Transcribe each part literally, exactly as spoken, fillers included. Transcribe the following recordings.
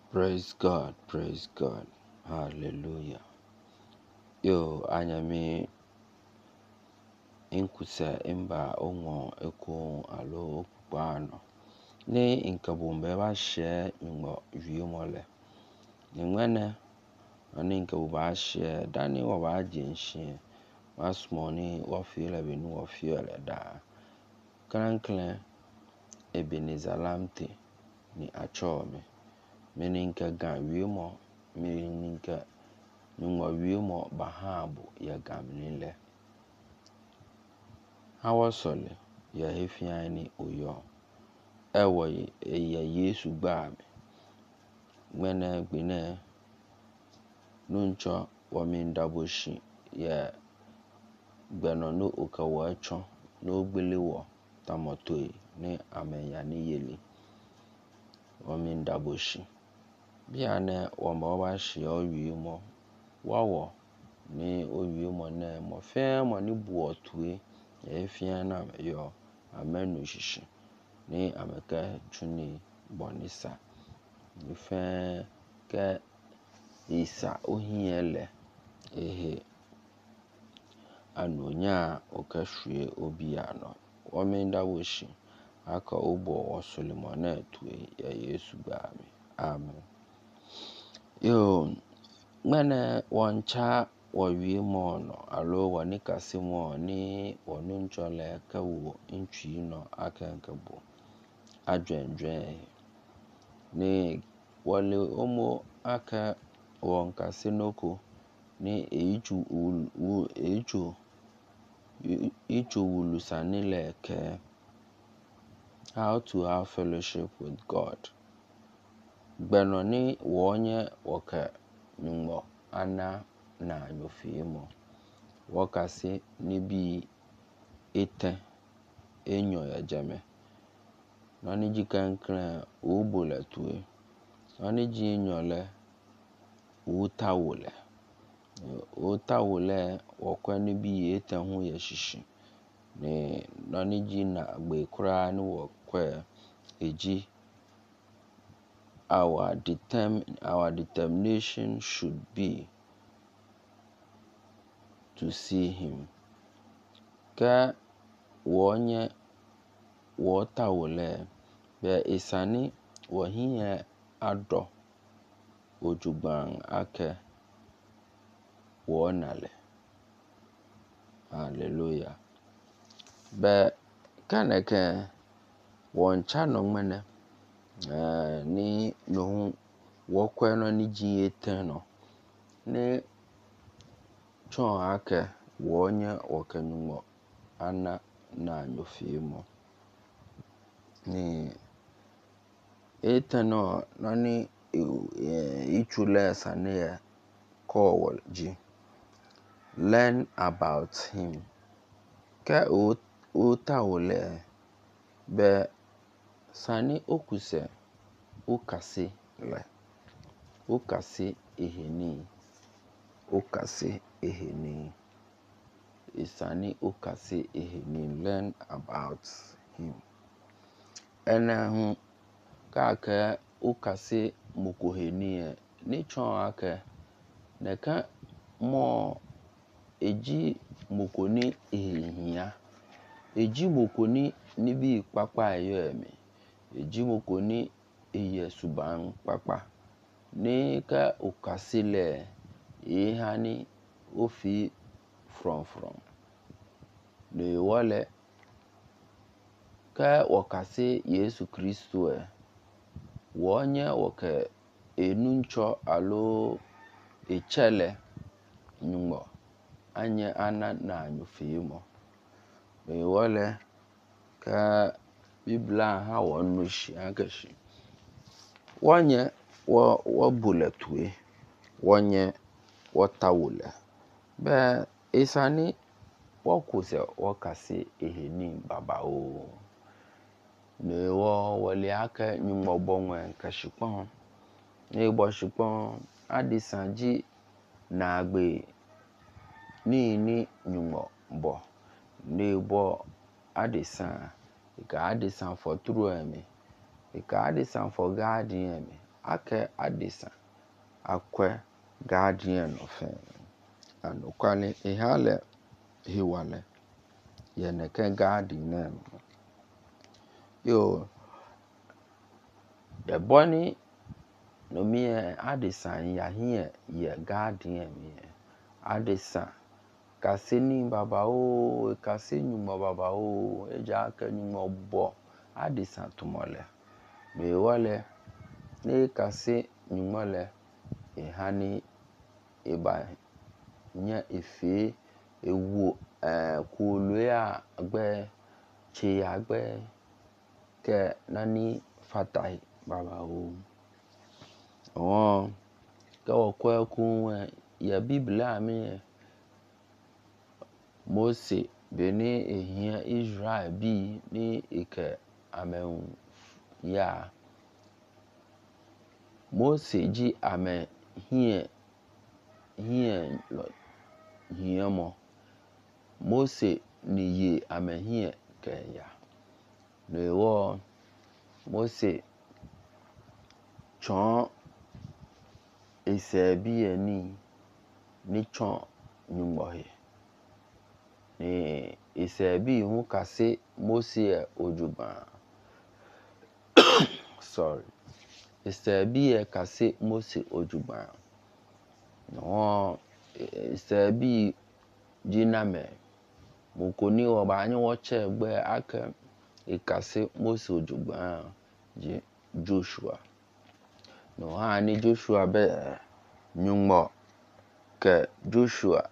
Praise God, praise God, hallelujah. Yo, anyame inkusa imba onwo eko alo okupano. Ne inkabumbe ba share nyumo wiomole. Nyengwene ani inkabuba share dani wa ba jenshi. Masmoni wa feel benu wa feel da. Krankle Ebenezer Lamte ni achome. Meninka gan wiomo meninka nyumo wiomo bahabu ya gamnile. Hawa sole ya hefiani uyo. Ewa ya Yesu gbame. Mwene gbine nuncho wamindaboshi ya gbeno no ukawacho no gbelewo tamotoi ne amenya ni yeli. Wamindaboshi. Biane wamawashi ya oyumo. Wawo ni oyumo ne mo fe mo ni buotwe ya hefiana yo amenu shishi. Ni ameka chuni bonisa. Ni fe ke isa ohiele ehe anonya okashwe obiano. Waminda wishi aka ubo wa Solomone tuwe ya Yesu gbami. Amen. Yo, mwene wancha wawie mono alo wanikasi mo ni wanunchole kawo inchi no akenkabo. Adwenjwe ni wale omo aka wankasi noko ni eiju ulu eiju eiju ulu sanile ke how to have fellowship with God. Gbeno ni wonye waka nyumo ana na nyofimo. Wakasi nibi ete enyo ya jame. Nani jikankre ubule tuwe. Nani jinyole utawule. Utawule wakwe nibi ete hu ya shishi. Ni nani jina agbe kura ni wakwe eji. Our determ our determination should be to see him. Ka wonye wotawule be isani wahiye ado ojubang ake wonale. Hallelujah. Be kaneke wonchano mwene uh, ni no wakwe no ni jiyete no ni chon ake wonye wakanyumo ana na nyofimo. Ni ete no nani ichule sane call ji. Learn about him. Ke utawule be sani okuse ukasi le. Ukasi eheni. Ukasi eheni. Isani ukasi eheni. Learn about him. Ene hu kake ukasi mukuheni ni chon ake neka mo eji mukoni ehihia. Eji mukoni nibi papa yoeme. Eji mukoni eye subang papa. Ni ka ukasi le ehani ofi from from. Ni wale ka wakasi Yesu Kristo e. Wonye wake enuncho alo echele nyumo. Anye ana na nyufimo. Ni wale ka Biblia ha wanushi angashi. Wonye wa wabuletwe. Wonye watawule. Be isani wakuse wakasi eheni baba o. Ni wo wale ake nyumo bongwe nkashipon. Ni bo shipon adisanji na agbe ni ni nyumo bo. Ni bo adisan. Ika adisan for true eme. Ika adisan for God eme. ake adisa akwe guardian of anokwale ihale hiwale yeneke guardian yo the boni no me adisa ya hie ye guardian me adisa kaseni baba o kaseni mo baba o eja kani mo bo adisa tumole me wale ne kase nyumole ehani eba nya efe ewu eh kuolue a agbe che agbe ke nani fatai baba o oh ke okwa ku ya biblia mi Mose beni ehia Israel bi ni ike amen ya Mose ji amen hie hie hie mo Mose ni ye amen hie ke ya le wo Mose chon ese bi eni ni chon nyumohe ni ese bi hu kase Mose ojuba sorry ese bi e kase Mose ojuba no ese bi jiname mukoni oba anyi woche gbe ake ikase Mose ojuba ji Joshua no ha ni Joshua be nyumo ke Joshua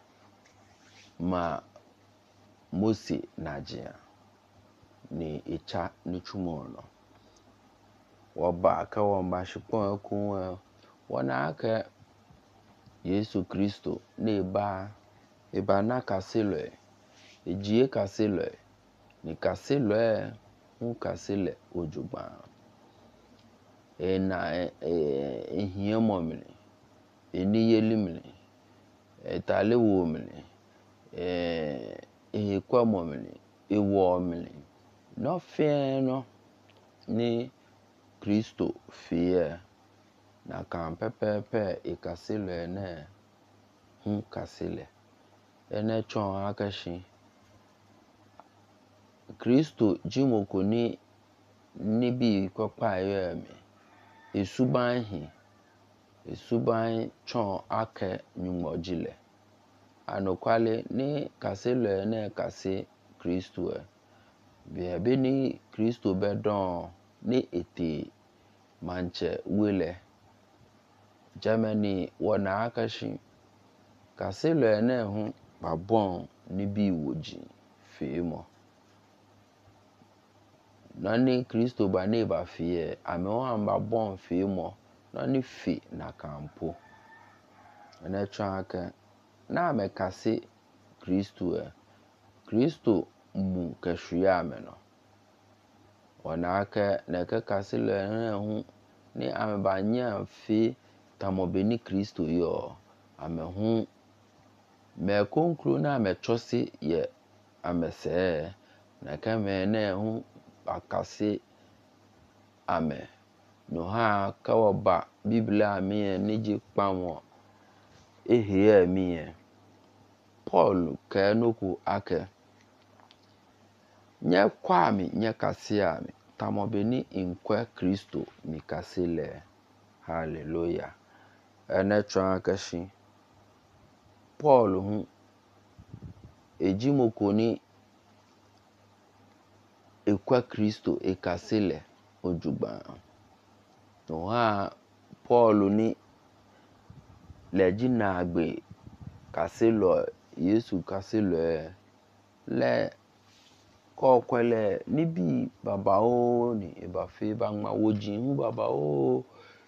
ma Mose najia ni icha ni chumono woba ka womba shipon ku wona aka Yesu Kristo ne ba e ba na kasele ejie kasele ni kasele hu kasele ojuba e na ehie momini eni yelimini etale wo mini eh eh kwa momini ewo mini no fe no ni Kristo fie na kan pepepe ikasile ne hu kasile ene chon akashi Kristo jimoko ni nibi kopa yemi esuban hi esuban chon ake nyumojile anokwale ni kasile ne kase Kristo e bi be ni Kristo be don ni eti manche wele Germany wona akashi kasile ne hu babon ni bi woji fimo nani Kristo ba ne ba fie ame wan ba bon fimo nani fi na kampo ene chaka na me kase Kristo e Kristo mu kashua me no wana aka na ka kasile ne hu ni ame ba nya fi tamobeni Kristo yo ame hu me konkru na me chose ye ame se na ka me ne hu akase ame no ha ka oba biblia mi ni ji pawon ehie mi Paul ka noku ake nye kwa mi nye kase ami tamobeni inkwe Kristo mi kasile hallelujah ene chwa kashi Paul hu ejimoko ni ekwa Kristo ekasile ojuba no ha Paul ni lejina agbe kasilo Yesu kasilo le ko kwele nibi baba o ni eba fe ba nma woji hu baba o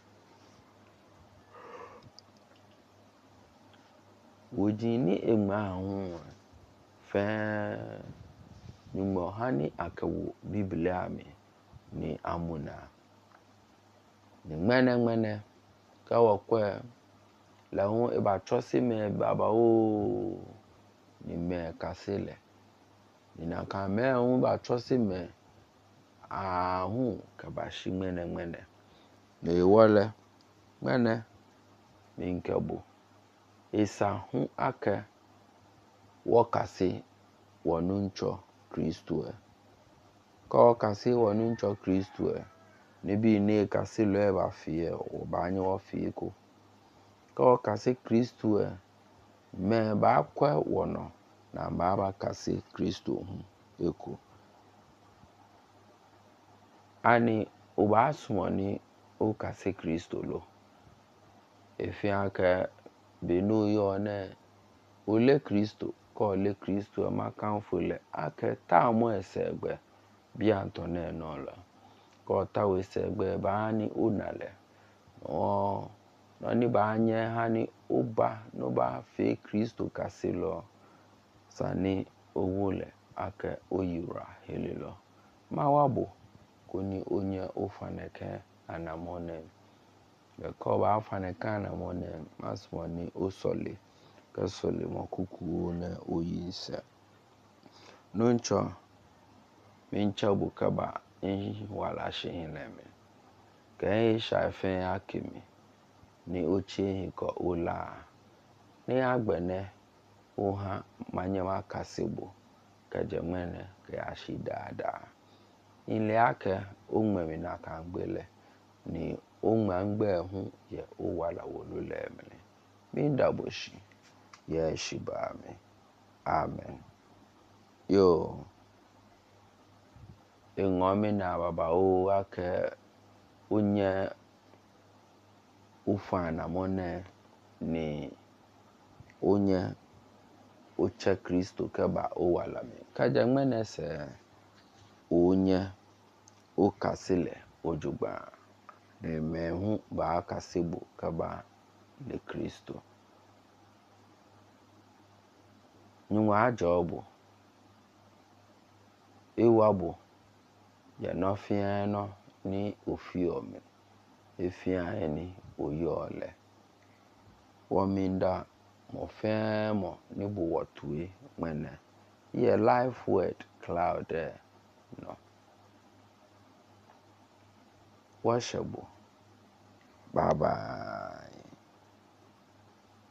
woji ni egma hu fe nyumo hani akawo biblia mi ni amuna ni mene mene ka wokwe la hu eba chose me baba o ni me kasile ni na ka me hu ba chose me a hu ka ba shi mene mene me wole mene minkebo isa hu ake wakasi wanuncho Kristo e ka wakasi wanuncho Kristo e nibi ne kasi lo eba fie o ba anye wo fie ko ka wakasi Kristo e me ba kwa wono na ba ba kasi Kristo hu eko ani o ba sumoni o kasi Kristo lo efianke benu yo ne ole Kristo ko ole Kristo ma kanfule ake ta mo esegbe bi antone no la ko ta we segbe ba ni onale o no ni ba anye hani oba no ba fe Kristo kasilo sani owole ake oyura helilo ma wabo koni onye ofaneke anamone ko ba afaneke anamone masmoni osole kasole mokuku na oyisa nuncho mincha bukaba in wala shehinleme ke shafe akimi ni oche ko ola ni agbene oha manyama kasibo kajemene ke ashidada ile ake onmemi na kangbele ni onmangbe hu ye o wala wolule emene mindaboshi ye shibame amen yo engome na baba o ake onye ufana mone ni onye oche Kristo keba o wala me kaja ngmene se onye o kasile ojugba ne mehu ba kasibu keba le Kristo nyuma ajobo ewabo ya no fiano ni ofiome efia ni oyole wominda mo femo ni buwotue mene ye life word cloud eh, no washabo bye bye.